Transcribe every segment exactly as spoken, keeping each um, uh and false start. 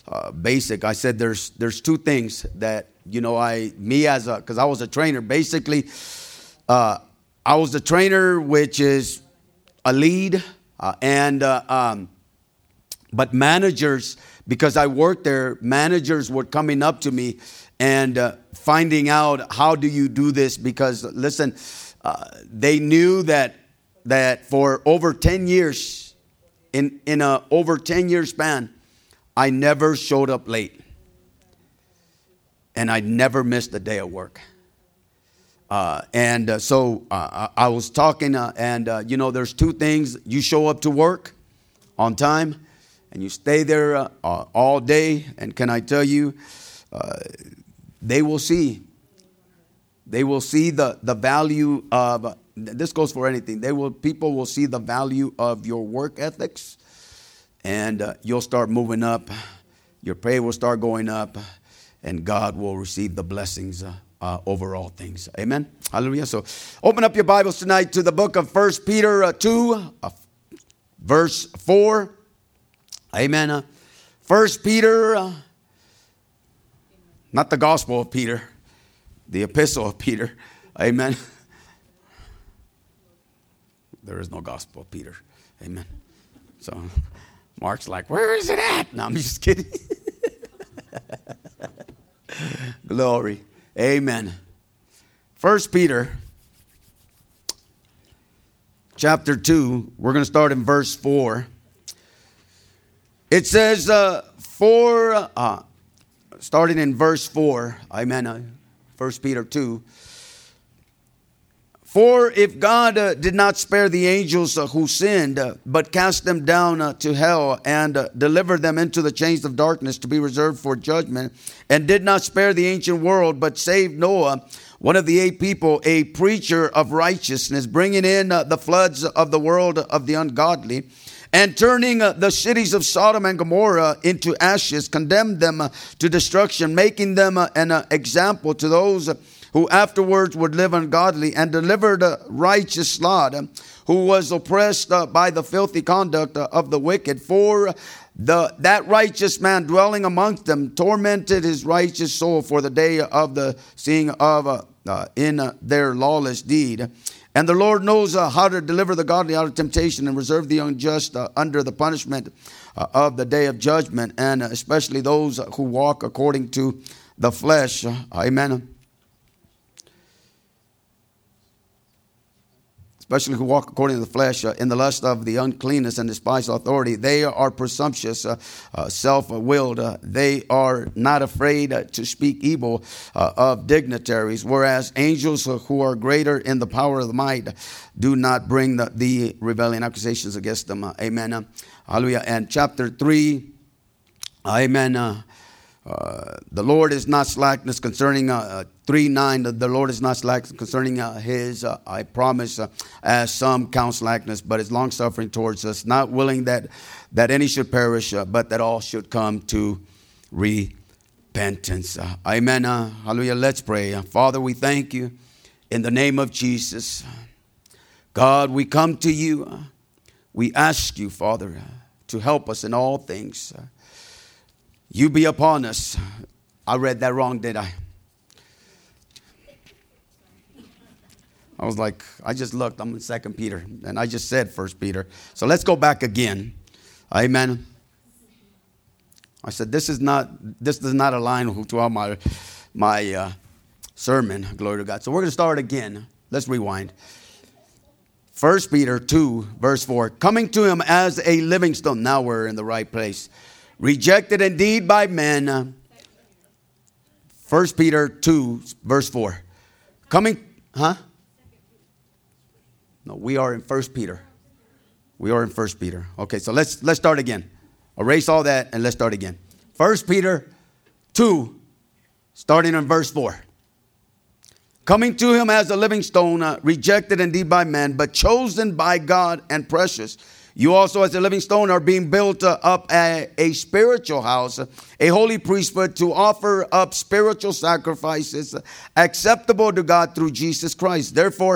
uh, basic. I said there's there's two things that, you know, I, me as a, because I was a trainer, basically, uh, I was the trainer, which is a lead, uh, and, uh, um, but managers, because I worked there, managers were coming up to me and uh, finding out, how do you do this? Because, listen, uh, they knew that that for over ten years, in, in a over ten year span, I never showed up late. And I never missed a day of work. Uh, and uh, so uh, I was talking, uh, and, uh, you know, there's two things. You show up to work on time, and you stay there uh, uh, all day. And can I tell you, uh, they will see. They will see the, the value of, uh, this goes for anything. They will, people will see the value of your work ethics, and uh, you'll start moving up. Your pay will start going up, and God will receive the blessings uh, uh, over all things. Amen. Hallelujah. So open up your Bibles tonight to the book of First Peter uh, two, uh, verse four. Amen. Uh, First Peter, uh, not the Gospel of Peter, the Epistle of Peter. Amen. There is no Gospel of Peter. Amen. So Mark's like, where is it at? No, I'm just kidding. Glory. Amen. First Peter chapter two, we're going to start in verse four. It says, uh, for, uh, starting in verse four, amen, uh, First Peter two. For if God uh, did not spare the angels uh, who sinned, uh, but cast them down uh, to hell and uh, delivered them into the chains of darkness to be reserved for judgment, and did not spare the ancient world, but saved Noah, one of the eight people, a preacher of righteousness, bringing in uh, the floods of the world of the ungodly, and turning uh, the cities of Sodom and Gomorrah into ashes, condemned them uh, to destruction, making them uh, an uh, example to those uh, who afterwards would live ungodly, and delivered uh, righteous Lot, uh, who was oppressed uh, by the filthy conduct uh, of the wicked. For the that righteous man dwelling amongst them tormented his righteous soul for the day of the seeing of uh, uh, in uh, their lawless deed. And the Lord knows uh, how to deliver the godly out of temptation and reserve the unjust uh, under the punishment uh, of the day of judgment, and uh, especially those who walk according to the flesh. Uh, amen. Especially who walk according to the flesh uh, in the lust of the uncleanness and despise authority. They are presumptuous, uh, uh, self-willed. Uh, they are not afraid uh, to speak evil uh, of dignitaries, whereas angels uh, who are greater in the power of the might do not bring the, the rebellion accusations against them. Uh, amen. Uh, hallelujah. And chapter three, amen. Uh, Uh, the Lord is not slackness concerning uh, uh, three nine. The, the Lord is not slack concerning uh, his, uh, I promise, uh, as some count slackness, but is long suffering towards us, not willing that that any should perish, uh, but that all should come to repentance. Uh, amen. Uh, hallelujah. Let's pray. Uh, Father, we thank you in the name of Jesus. God, we come to you. Uh, we ask you, Father, uh, to help us in all things. Uh, You be upon us. I read that wrong, did I? I was like, I just looked. I'm in Second Peter, and I just said First Peter. So let's go back again. Amen. I said, this is not, this does not align to my, my uh, sermon. Glory to God. So we're going to start again. Let's rewind. First Peter two, verse four. Coming to him as a living stone. Now we're in the right place. Rejected indeed by men. First Peter two, verse four. Coming, huh? No, we are in First Peter. We are in First Peter. Okay, so let's let's start again. Erase all that and let's start again. First Peter two, starting in verse four. Coming to him as a living stone, uh, rejected indeed by men, but chosen by God and precious. You also, as a living stone, are being built uh, up a, a spiritual house, a holy priesthood, to offer up spiritual sacrifices acceptable to God through Jesus Christ. Therefore,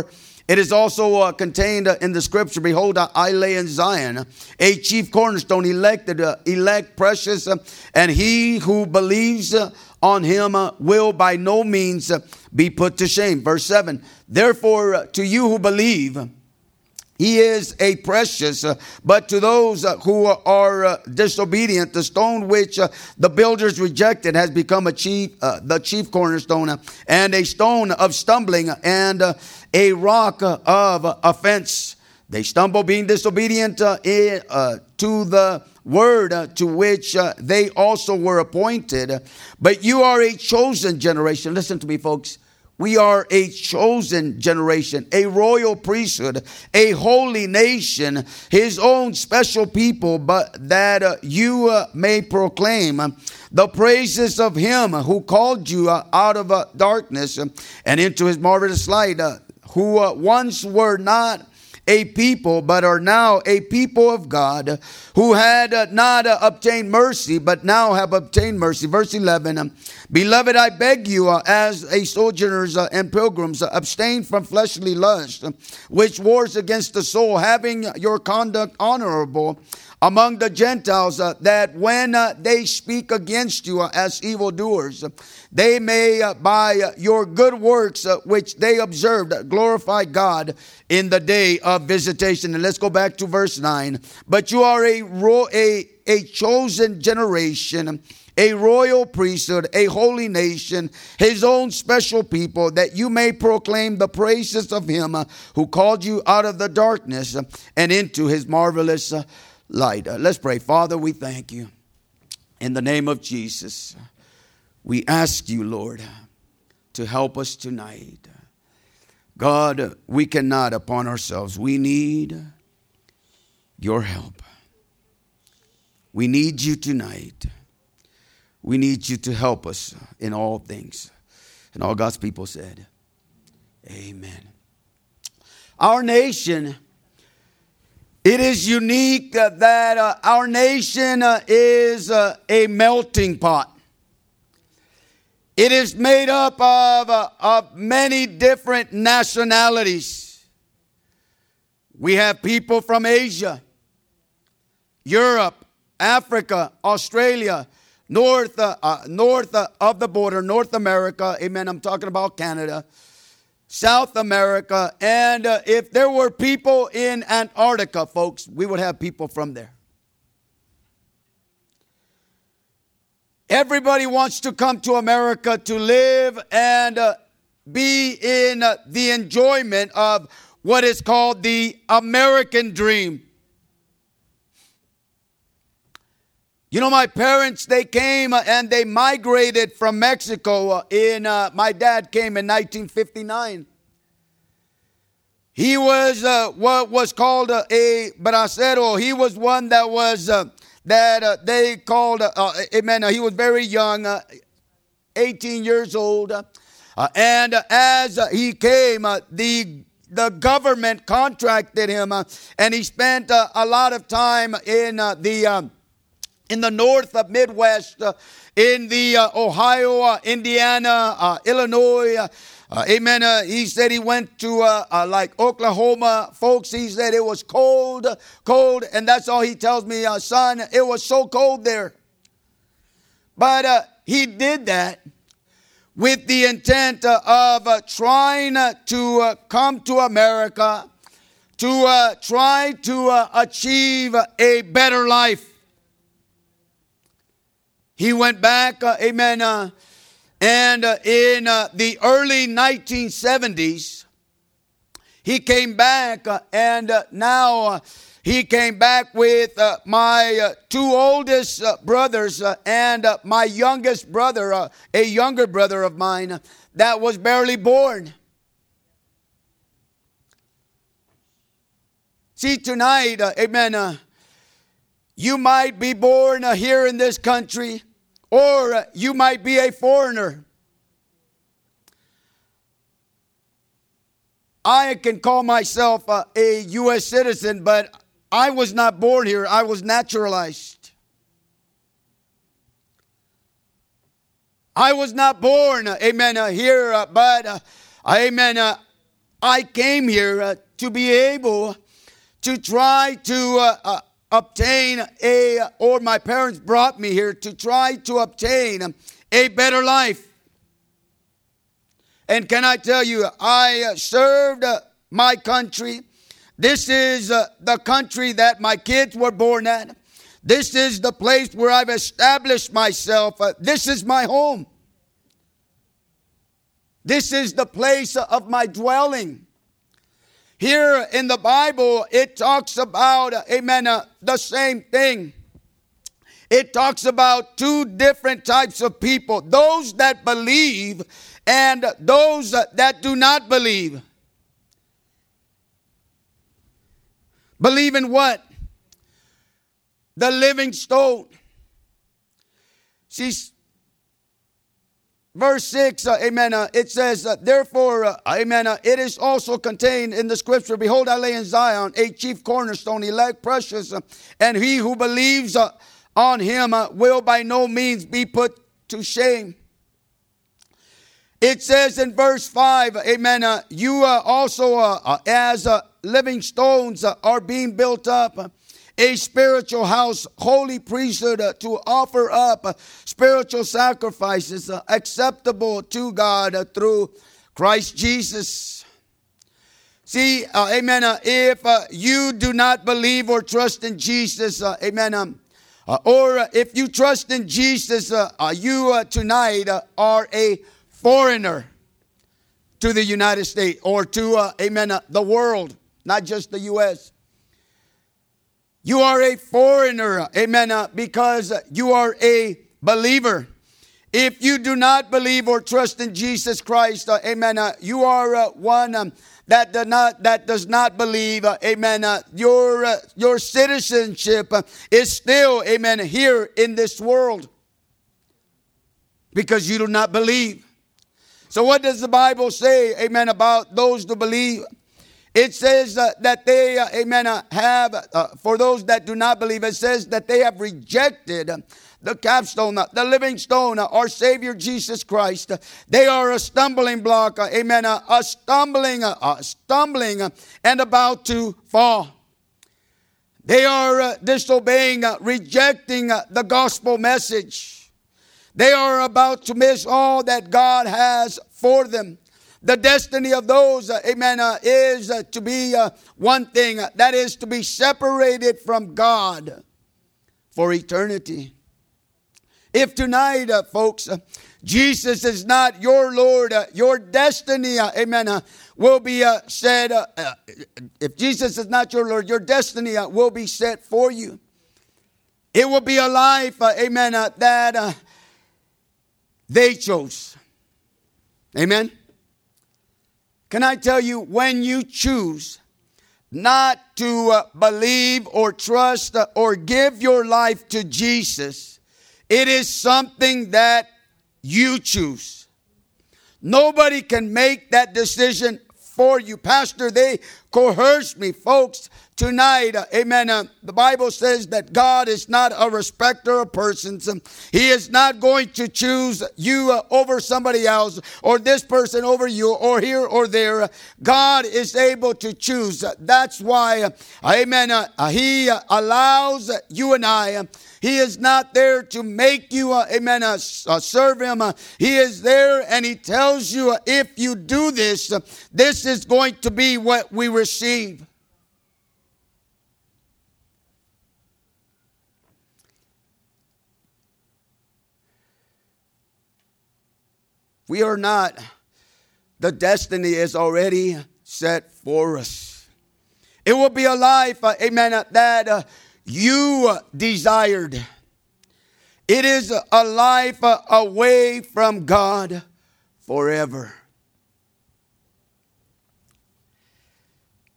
It is also uh, contained uh, in the scripture, behold, I, I lay in Zion a chief cornerstone, elected, uh, elect, precious, uh, and he who believes uh, on him uh, will by no means uh, be put to shame. Verse seven, therefore uh, to you who believe, he is a precious, uh, but to those uh, who are uh, disobedient, the stone which uh, the builders rejected has become a chief, uh, the chief cornerstone, uh, and a stone of stumbling, and uh, a rock uh, of offense. They stumble, being disobedient uh, in, uh, to the word uh, to which uh, they also were appointed. But you are a chosen generation. Listen to me, folks. We are a chosen generation, a royal priesthood, a holy nation, his own special people, but that uh, you uh, may proclaim uh, the praises of him who called you uh, out of uh, darkness uh, and into his marvelous light, uh, who uh, once were not a people, but are now a people of God, who had uh, not uh, obtained mercy, but now have obtained mercy. Verse eleven, um, beloved, I beg you, uh, as a sojourners uh, and pilgrims, uh, abstain from fleshly lust, uh, which wars against the soul, having your conduct honorable among the Gentiles, uh, that when uh, they speak against you uh, as evildoers, uh, they may uh, by uh, your good works uh, which they observed uh, glorify God in the day of visitation. And let's go back to verse nine. But you are a ro- a a chosen generation, a royal priesthood, a holy nation, his own special people, that you may proclaim the praises of him uh, who called you out of the darkness uh, and into his marvelous uh, light. Uh, let's pray. Father, we thank you. In the name of Jesus, we ask you, Lord, to help us tonight. God, we cannot upon ourselves. We need your help. We need you tonight. We need you to help us in all things. And all God's people said, amen. Our nation, it is unique uh, that uh, our nation uh, is uh, a melting pot. It is made up of, uh, of many different nationalities. We have people from Asia, Europe, Africa, Australia, north, uh, uh, north uh, of the border, North America. Amen. I'm talking about Canada. South America, and uh, if there were people in Antarctica, folks, we would have people from there. Everybody wants to come to America to live and uh, be in uh, the enjoyment of what is called the American dream. You know, my parents, they came uh, and they migrated from Mexico uh, in, uh, my dad came in nineteen fifty-nine. He was uh, what was called uh, a bracero. He was one that was, uh, that uh, they called, uh, uh, amen, uh, he was very young, uh, eighteen years old. Uh, and uh, as uh, he came, uh, the the government contracted him, uh, and he spent uh, a lot of time in uh, the... Um, in the north of Midwest, uh, in the uh, Ohio, uh, Indiana, uh, Illinois, uh, uh, amen. Uh, he said he went to uh, uh, like Oklahoma. Folks, he said it was cold, cold, and that's all he tells me, uh, son, it was so cold there. But uh, he did that with the intent uh, of uh, trying uh, to uh, come to America, to uh, try to uh, achieve a better life. He went back, uh, amen, uh, and uh, in uh, the early nineteen seventies, he came back, uh, and uh, now uh, he came back with uh, my uh, two oldest uh, brothers uh, and uh, my youngest brother, uh, a younger brother of mine uh, that was barely born. See, tonight, uh, amen, uh, you might be born uh, here in this country, or uh, you might be a foreigner. I can call myself uh, a U S citizen, but I was not born here. I was naturalized. I was not born, uh, amen, uh, here, uh, but, uh, amen, uh, I came here uh, to be able to try to uh, uh, obtain a, or my parents brought me here to try to obtain a better life. And can I tell you, I uh, served uh, my country. This is uh, the country that my kids were born at. This is the place where I've established myself. Uh, this is my home. This is the place of my dwelling. Here in the Bible, it talks about, uh, amen, uh, the same thing. It talks about two different types of people. Those that believe and those that do not believe. Believe in what? The living stone. See, verse six, uh, amen, uh, it says, uh, therefore, uh, amen, uh, it is also contained in the scripture, behold, I lay in Zion a chief cornerstone, elect, precious, uh, and he who believes uh, on him uh, will by no means be put to shame. It says in verse five, amen, uh, you uh, also uh, uh, as uh, living stones uh, are being built up, uh, a spiritual house, holy priesthood uh, to offer up uh, spiritual sacrifices uh, acceptable to God uh, through Christ Jesus. See, uh, amen, uh, if uh, you do not believe or trust in Jesus, uh, amen, um, uh, or uh, if you trust in Jesus, uh, uh, you uh, tonight uh, are a foreigner to the United States or to, uh, amen, uh, the world, not just the U S You are a foreigner, amen, uh, because you are a believer. If you do not believe or trust in Jesus Christ, uh, amen, uh, you are uh, one um, that does not that does not believe, uh, amen. Uh, your uh, your citizenship uh, is still, amen, here in this world because you do not believe. So what does the Bible say, amen, about those who believe? It says uh, that they, uh, amen, uh, have, uh, for those that do not believe, it says that they have rejected uh, the capstone, uh, the living stone, uh, our Savior Jesus Christ. Uh, they are a stumbling block, uh, amen, uh, a stumbling, uh, uh, stumbling uh, and about to fall. They are uh, disobeying, uh, rejecting uh, the gospel message. They are about to miss all that God has for them. The destiny of those, uh, amen, uh, is uh, to be uh, one thing. Uh, that is to be separated from God for eternity. If tonight, uh, folks, uh, Jesus is not your Lord, uh, your destiny, uh, amen, uh, will be uh, said, uh, uh, if Jesus is not your Lord, your destiny uh, will be set for you. It will be a life, uh, amen, uh, that uh, they chose. Amen. Can I tell you, when you choose not to uh, believe or trust uh, or give your life to Jesus, it is something that you choose. Nobody can make that decision for you. Pastor, they coerced me. Folks, tonight, uh, amen, uh, the Bible says that God is not a respecter of persons. Um, he is not going to choose you uh, over somebody else or this person over you or here or there. Uh, God is able to choose. Uh, that's why, uh, amen, uh, uh, he uh, allows uh, you and I. Uh, he is not there to make you, uh, amen, uh, uh, serve him. Uh, he is there and he tells you, uh, if you do this, uh, this is going to be what we receive. We are not. The destiny is already set for us. It will be a life, uh, amen, uh, that uh, you uh, desired. It is a life uh, away from God forever.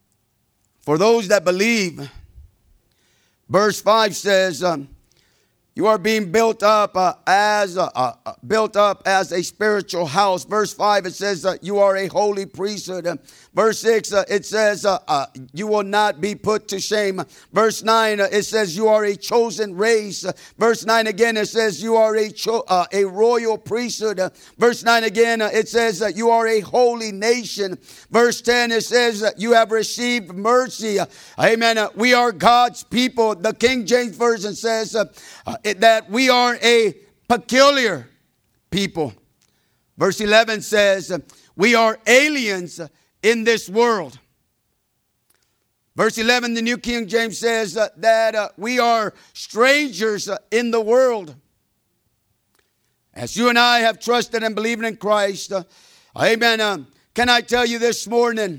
For those that believe, verse five says, um, You are being built up uh, as uh, uh, built up as a spiritual house. Verse five, it says uh, you are a holy priesthood. Uh, verse six, uh, it says uh, uh, you will not be put to shame. Verse nine, uh, it says you are a chosen race. Uh, verse nine again, it says you are a cho- uh, a royal priesthood. Uh, verse nine again, uh, it says uh, you are a holy nation. Verse ten, it says uh, you have received mercy. Uh, amen. Uh, we are God's people. The King James Version says uh, uh, it, that we are a peculiar people. Verse eleven says uh, we are aliens in this world. Verse eleven, the New King James says uh, that uh, we are strangers uh, in the world. As you and I have trusted and believed in Christ, uh, amen. Uh, can I tell you this morning,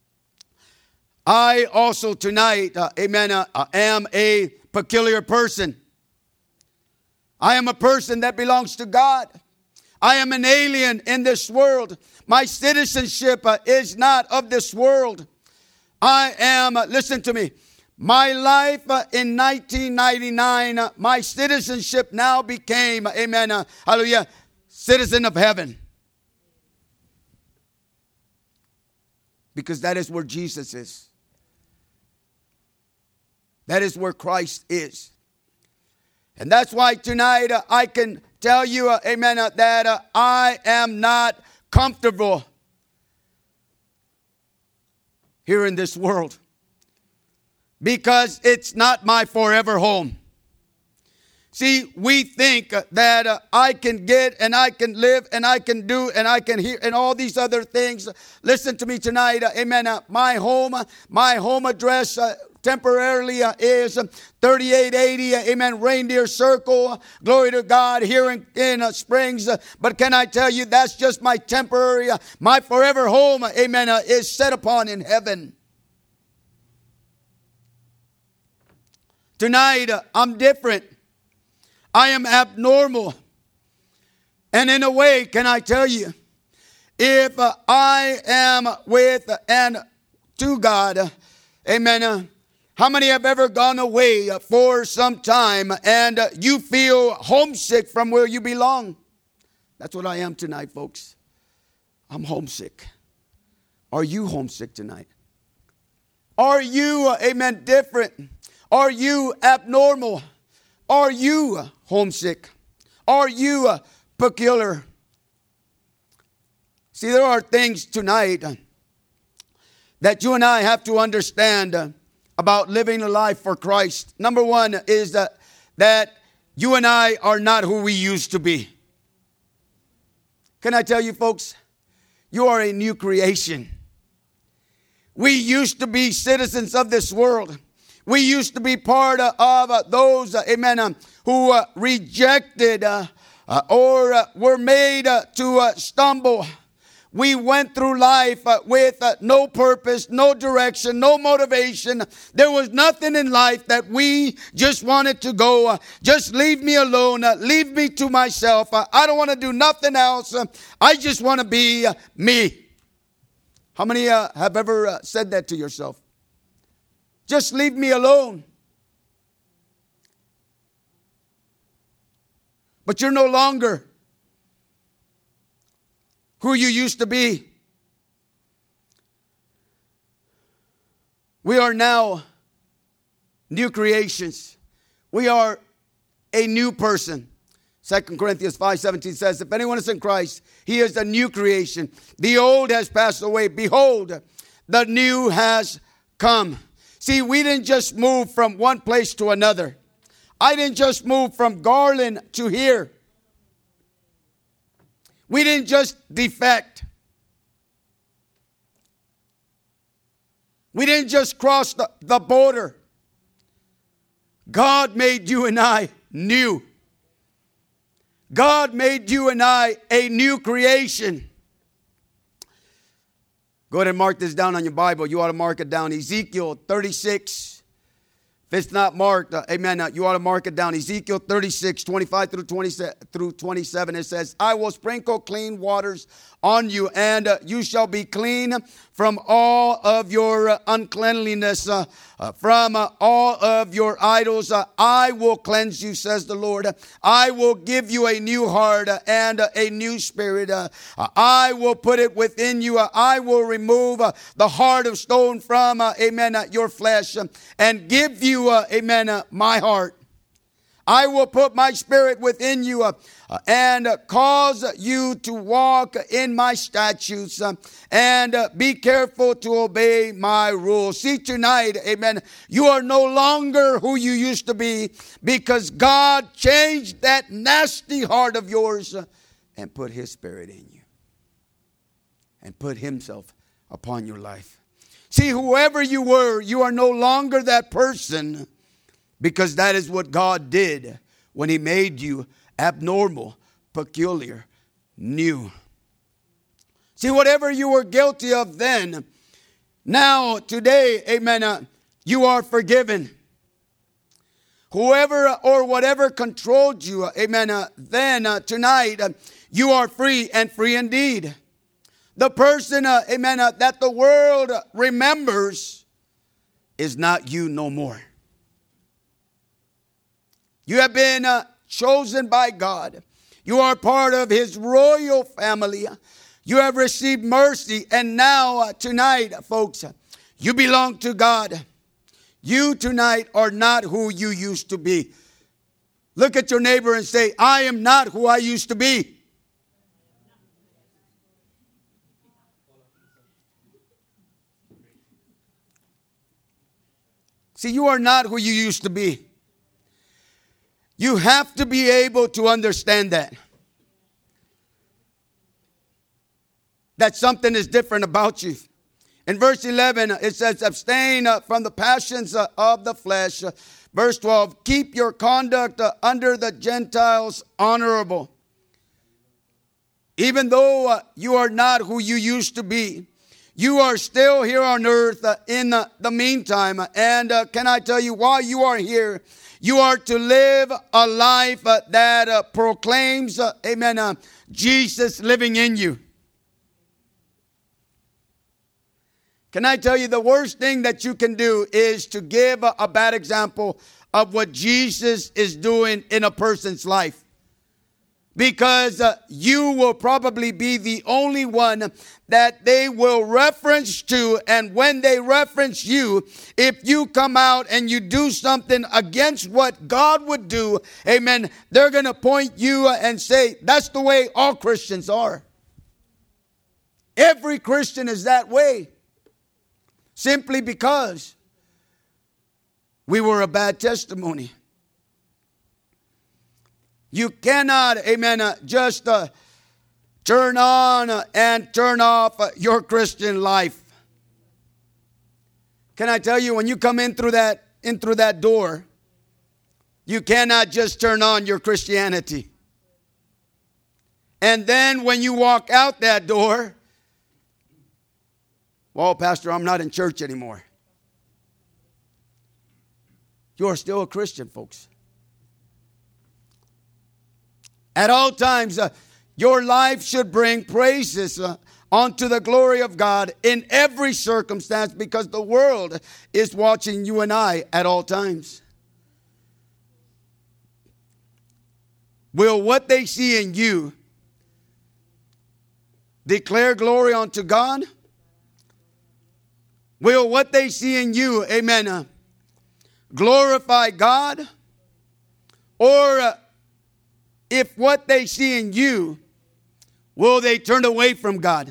I also tonight, uh, amen, uh, am a peculiar person. I am a person that belongs to God. I am an alien in this world. My citizenship uh, is not of this world. I am, uh, listen to me, my life uh, in nineteen ninety-nine, uh, my citizenship now became, uh, amen, uh, hallelujah, citizen of heaven. Because that is where Jesus is. That is where Christ is. And that's why tonight uh, I can tell you, uh, amen, uh, that uh, I am not comfortable here in this world. Because it's not my forever home. See, we think uh, that uh, I can get and I can live and I can do and I can hear and all these other things. Listen to me tonight, uh, amen. Uh, my home, uh, my home address, uh, temporarily uh, is thirty-eight eighty, uh, amen, Reindeer Circle, glory to God, here in, in uh, Springs. Uh, but can I tell you, that's just my temporary, uh, my forever home, uh, amen, uh, is set upon in heaven. Tonight, uh, I'm different. I am abnormal. And in a way, can I tell you, if uh, I am with and to God, uh, amen, uh, how many have ever gone away for some time and you feel homesick from where you belong? That's what I am tonight, folks. I'm homesick. Are you homesick tonight? Are you, amen, different? Are you abnormal? Are you homesick? Are you peculiar? See, there are things tonight that you and I have to understand about living a life for Christ. Number one is that, that you and I are not who we used to be. Can I tell you, folks, you are a new creation. We used to be citizens of this world. We used to be part of uh, those, uh, amen, um, who uh, rejected uh, uh, or uh, were made uh, to uh, stumble. We went through life uh, with uh, no purpose, no direction, no motivation. There was nothing in life that we just wanted to go. Uh, just leave me alone. Uh, leave me to myself. Uh, I don't want to do nothing else. Uh, I just want to be uh, me. How many uh, have ever uh, said that to yourself? Just leave me alone. But you're no longer who you used to be. We are now new creations. We are a new person. Second Corinthians five seventeen says, if anyone is in Christ, he is a new creation. The old has passed away. Behold, the new has come. See, we didn't just move from one place to another. I didn't just move from Garland to here. We didn't just defect. We didn't just cross the, the border. God made you and I new. God made you and I a new creation. Go ahead and mark this down on your Bible. You ought to mark it down. Ezekiel thirty-six. If it's not marked, uh, amen, uh, you ought to mark it down. Ezekiel thirty-six, twenty-five through twenty-seven, it says, I will sprinkle clean waters on you, and uh, you shall be clean from all of your uh, uncleanliness, uh, uh, from uh, all of your idols. Uh, I will cleanse you, says the Lord. I will give you a new heart uh, and uh, a new spirit. Uh, uh, I will put it within you. Uh, I will remove uh, the heart of stone from, uh, amen, uh, your flesh uh, and give you, uh, amen, uh, my heart. I will put my spirit within you uh, uh, and uh, cause you to walk in my statutes uh, and uh, be careful to obey my rules. See, tonight, amen, you are no longer who you used to be because God changed that nasty heart of yours uh, and put his spirit in you and put himself upon your life. See, whoever you were, you are no longer that person, because that is what God did when he made you abnormal, peculiar, new. See, whatever you were guilty of then, now, today, amen, uh, you are forgiven. Whoever or whatever controlled you, uh, amen, uh, then, uh, tonight, uh, you are free and free indeed. The person, uh, amen, uh, that the world remembers is not you no more. You have been uh, chosen by God. You are part of his royal family. You have received mercy. And now, uh, tonight, folks, you belong to God. You tonight are not who you used to be. Look at your neighbor and say, I am not who I used to be. See, you are not who you used to be. You have to be able to understand that. That something is different about you. In verse eleven, it says, abstain from the passions of the flesh. Verse twelve, keep your conduct under the Gentiles honorable. Even though you are not who you used to be, you are still here on earth in the meantime. And can I tell you, while you are here, you are to live a life uh, that uh, proclaims, uh, amen, uh, Jesus living in you. Can I tell you, the worst thing that you can do is to give a, a bad example of what Jesus is doing in a person's life. Because uh, you will probably be the only one that they will reference to. And when they reference you, if you come out and you do something against what God would do, amen, they're going to point you and say, that's the way all Christians are. Every Christian is that way. Simply because we were a bad testimony. You cannot, amen, uh, just uh, turn on uh, and turn off uh, your Christian life. Can I tell you, when you come in through that in through that door, you cannot just turn on your Christianity. And then when you walk out that door, well, Pastor, I'm not in church anymore. You are still a Christian, folks. At all times, uh, your life should bring praises uh, unto the glory of God in every circumstance, because the world is watching you and I at all times. Will what they see in you declare glory unto God? Will what they see in you, amen, uh, glorify God? Or uh, if what they see in you, will they turn away from God?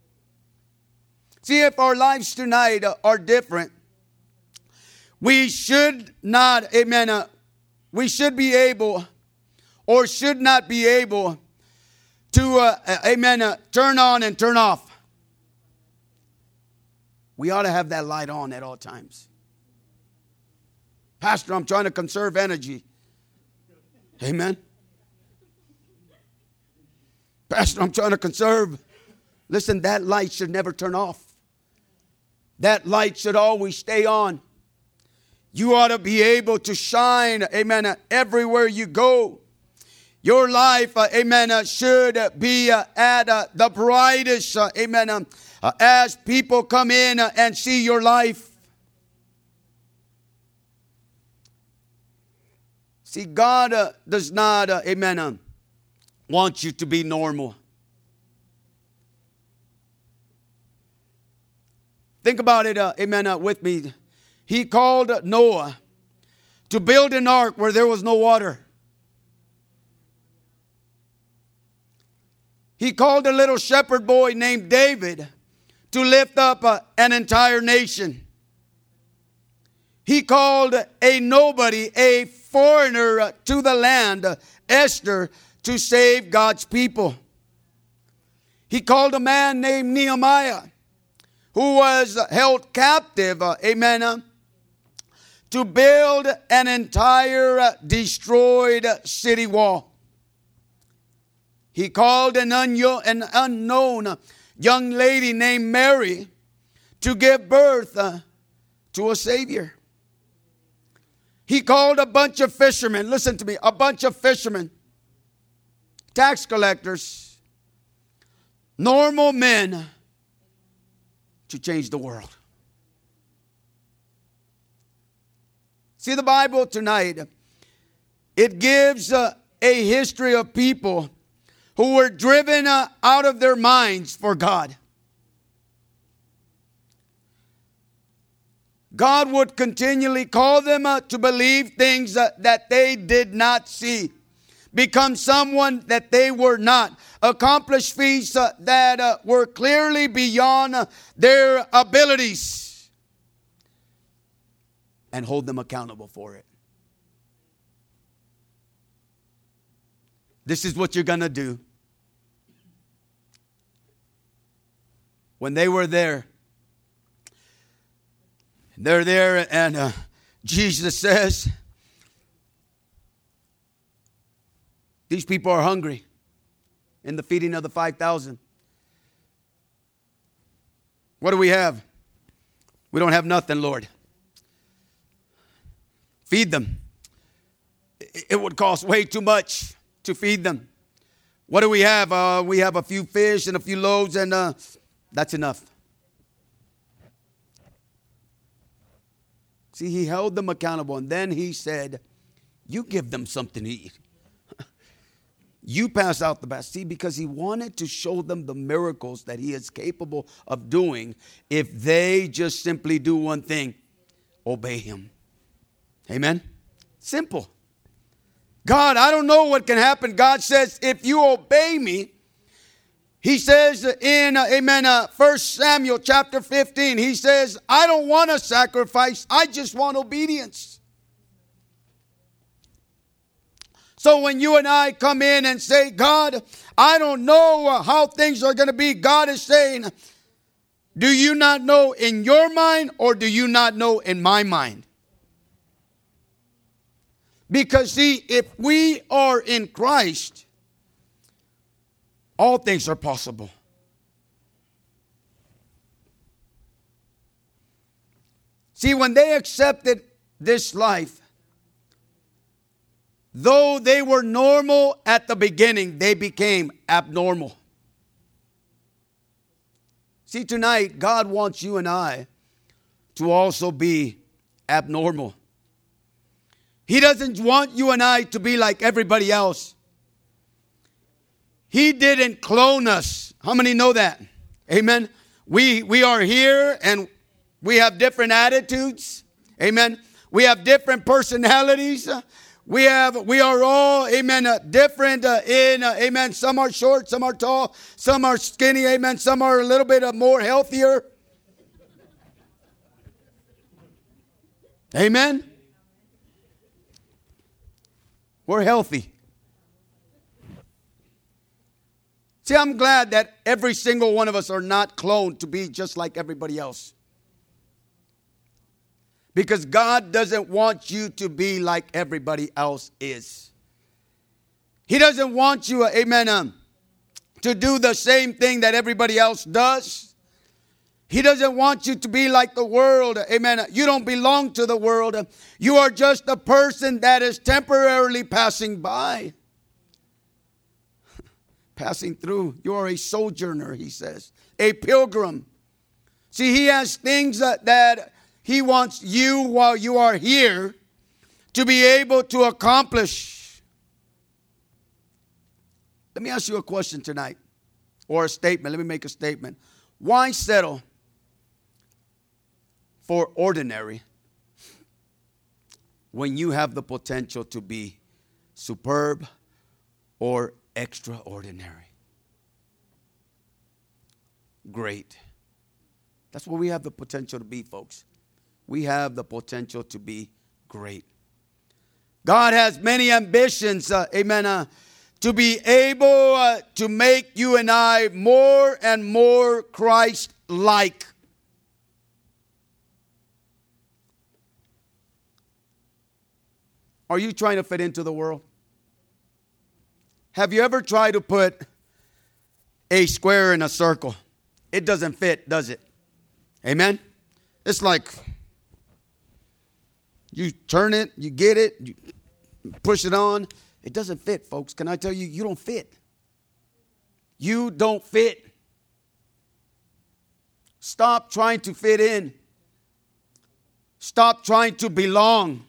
See, if our lives tonight are different, we should not, amen, uh, we should be able or should not be able to, uh, amen, uh, turn on and turn off. We ought to have that light on at all times. Pastor, I'm trying to conserve energy. Amen. Pastor, I'm trying to conserve. Listen, that light should never turn off. That light should always stay on. You ought to be able to shine, amen, everywhere you go. Your life, uh, amen, uh, should uh, be uh, at uh, the brightest, uh, amen, um, uh, as people come in uh, and see your life. See, God uh, does not, uh, amen, um, want you to be normal. Think about it, uh, amen, uh, with me. He called Noah to build an ark where there was no water. He called a little shepherd boy named David to lift up uh, an entire nation. He called a nobody, a foreigner uh, to the land, uh, Esther, to save God's people. He called a man named Nehemiah, who was held captive, uh, amen, uh, to build an entire uh, destroyed uh, city wall. He called an, unyo- an unknown young lady named Mary to give birth uh, to a Savior. He called a bunch of fishermen, listen to me, a bunch of fishermen, tax collectors, normal men to change the world. See, the Bible tonight, it gives uh, a history of people who were driven uh, out of their minds for God. God would continually call them uh, to believe things uh, that they did not see, become someone that they were not, accomplish feats uh, that uh, were clearly beyond uh, their abilities, and hold them accountable for it. This is what you're going to do. When they were there, they're there, and uh, Jesus says, these people are hungry in the feeding of the five thousand. What do we have? We don't have nothing, Lord. Feed them. It would cost way too much to feed them. What do we have? Uh, we have a few fish and a few loaves, and uh, that's enough. See, he held them accountable, and then he said, you give them something to eat. You pass out the best. See, because he wanted to show them the miracles that he is capable of doing if they just simply do one thing, obey him. Amen? Simple. God, I don't know what can happen. God says, if you obey me, he says in, uh, amen, uh, First Samuel chapter fifteen, he says, I don't want a sacrifice. I just want obedience. So when you and I come in and say, God, I don't know uh, how things are going to be, God is saying, do you not know in your mind, or do you not know in my mind? Because see, if we are in Christ, all things are possible. See, when they accepted this life, though they were normal at the beginning, they became abnormal. See, tonight, God wants you and I to also be abnormal. He doesn't want you and I to be like everybody else. He didn't clone us. How many know that? Amen. We, we are here and we have different attitudes. Amen. We have different personalities. We have, we are all, amen, uh, different uh, in, uh, amen. Some are short, some are tall, some are skinny, amen. Some are a little bit uh, more healthier. Amen. We're healthy. See, I'm glad that every single one of us are not cloned to be just like everybody else. Because God doesn't want you to be like everybody else is. He doesn't want you, amen, um, to do the same thing that everybody else does. He doesn't want you to be like the world. Amen. You don't belong to the world. You are just a person that is temporarily passing by. passing through. You are a sojourner, he says, a pilgrim. See, he has things that, that he wants you while you are here to be able to accomplish. Let me ask you a question tonight, or a statement. Let me make a statement. Why settle for ordinary when you have the potential to be superb or extraordinary? Great. That's what we have the potential to be, folks. We have the potential to be great. God has many ambitions, uh, amen, uh, to be able uh, to make you and I more and more Christ-like. Are you trying to fit into the world? Have you ever tried to put a square in a circle? It doesn't fit, does it? Amen? It's like you turn it, you get it, you push it on. It doesn't fit, folks. Can I tell you, you don't fit. You don't fit. Stop trying to fit in. Stop trying to belong.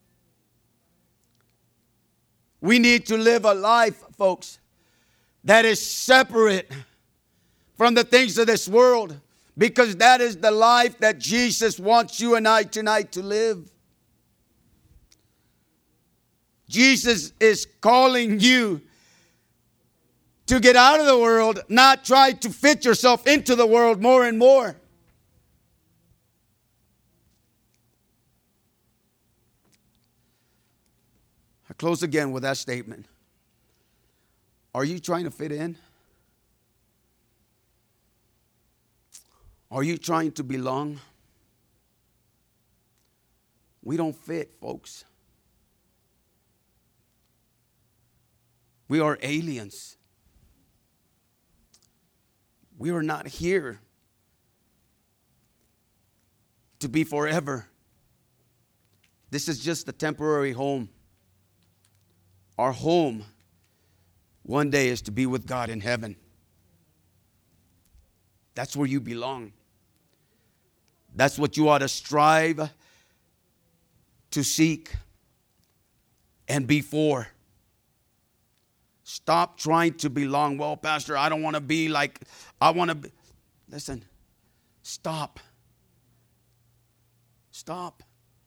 We need to live a life, folks, that is separate from the things of this world, because that is the life that Jesus wants you and I tonight to live. Jesus is calling you to get out of the world, not try to fit yourself into the world more and more. I close again with that statement. Are you trying to fit in? Are you trying to belong? We don't fit, folks. We are aliens. We are not here to be forever. This is just a temporary home. Our home one day is to be with God in heaven. That's where you belong. That's what you ought to strive to seek and be for. Stop trying to belong. Well, Pastor, I don't want to be like, I want to be. Listen, stop. Stop.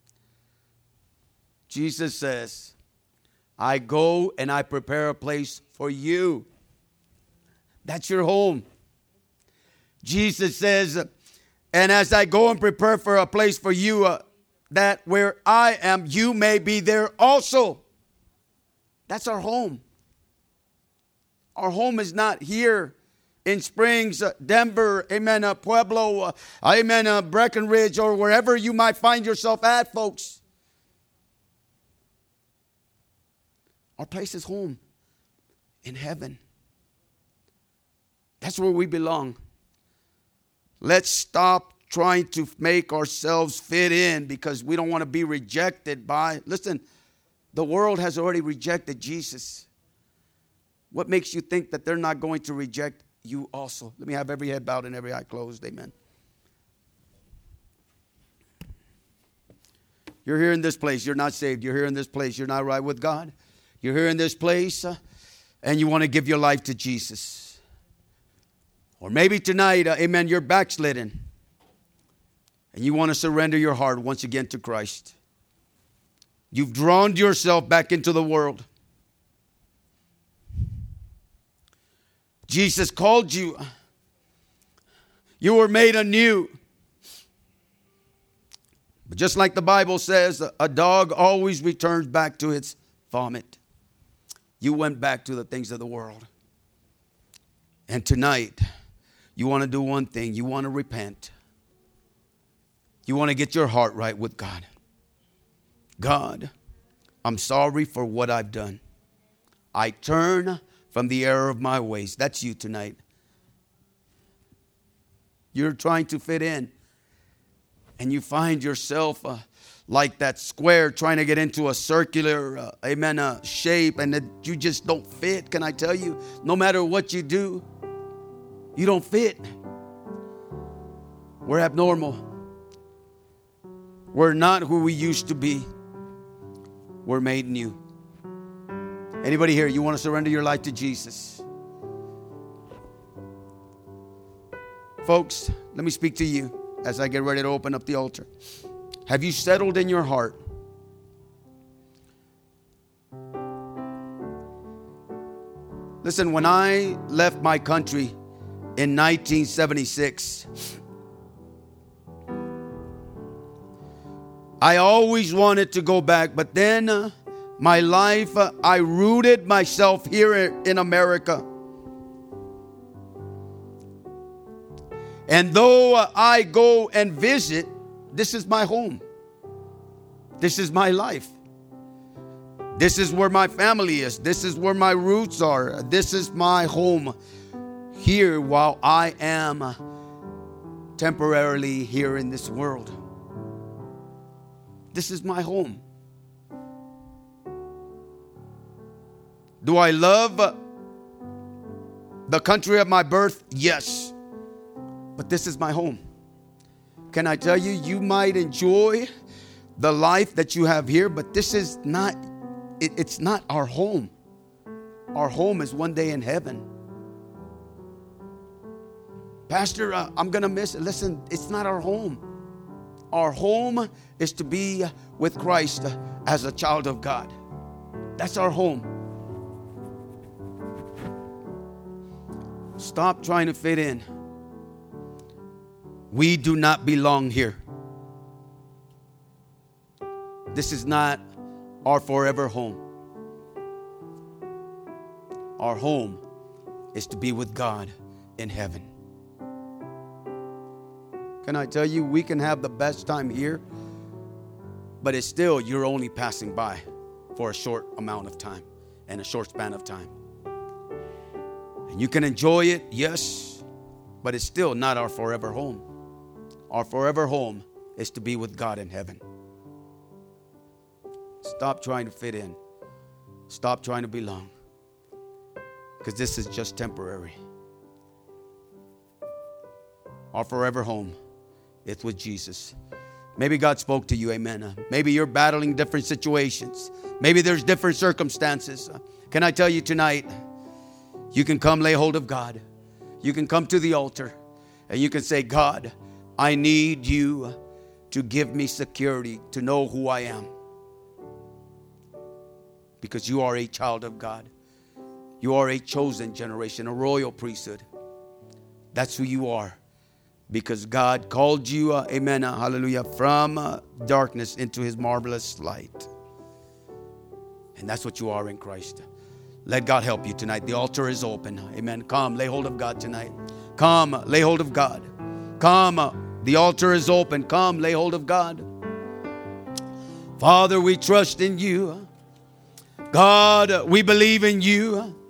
Jesus says, I go and I prepare a place for you. That's your home. Jesus says, and as I go and prepare for a place for you, uh, that where I am, you may be there also. That's our home. Our home is not here in Springs, uh, Denver, amen, uh, Pueblo, uh, amen, uh, Breckenridge, or wherever you might find yourself at, folks. Our place is home in heaven. That's where we belong. Let's stop trying to make ourselves fit in because we don't want to be rejected by, listen, the world has already rejected Jesus. What makes you think that they're not going to reject you also? Let me have every head bowed and every eye closed. Amen. You're here in this place. You're not saved. You're here in this place. You're not right with God. You're here in this place uh, and you want to give your life to Jesus. Or maybe tonight, uh, amen, you're backslidden and you want to surrender your heart once again to Christ. You've drawn yourself back into the world. Jesus called you. You were made anew. But just like the Bible says, a dog always returns back to its vomit. You went back to the things of the world. And tonight, you want to do one thing. You want to repent. You want to get your heart right with God. God, I'm sorry for what I've done. I turn from the error of my ways. That's you tonight. You're trying to fit in. And you find yourself uh, like that square trying to get into a circular, uh, amen, uh, shape, and that you just don't fit. Can I tell you, no matter what you do, you don't fit. We're abnormal. We're not who we used to be. We're made new. Anybody here, you want to surrender your life to Jesus? Folks, let me speak to you as I get ready to open up the altar. Have you settled in your heart? Listen, when I left my country in nineteen seventy-six, I always wanted to go back, but then uh, my life, uh, I rooted myself here in America. And though uh, I go and visit, this is my home. This is my life. This is where my family is. This is where my roots are. This is my home here while I am uh, temporarily here in this world. This is my home. Do I love uh, the country of my birth? Yes. But this is my home. Can I tell you, you might enjoy the life that you have here, but this is not, it, it's not our home. Our home is one day in heaven. Pastor, uh, I'm going to miss it. Listen, it's not our home. Our home is to be with Christ as a child of God. That's our home. Stop trying to fit in. We do not belong here. This is not our forever home. Our home is to be with God in heaven. Can I tell you, we can have the best time here, but it's still, you're only passing by for a short amount of time and a short span of time. And you can enjoy it, yes, but it's still not our forever home. Our forever home is to be with God in heaven. Stop trying to fit in. Stop trying to belong. Because this is just temporary. Our forever home is with Jesus. Maybe God spoke to you, amen. Maybe you're battling different situations. Maybe there's different circumstances. Can I tell you tonight, you can come lay hold of God. You can come to the altar and you can say, God, I need you to give me security to know who I am. Because you are a child of God. You are a chosen generation, a royal priesthood. That's who you are. Because God called you, uh, amen, uh, hallelujah, from uh, darkness into his marvelous light. And that's what you are in Christ. Let God help you tonight. The altar is open. Amen. Come, lay hold of God tonight. Come, lay hold of God. Come, uh, the altar is open. Come, lay hold of God. Father, we trust in you. God, we believe in you.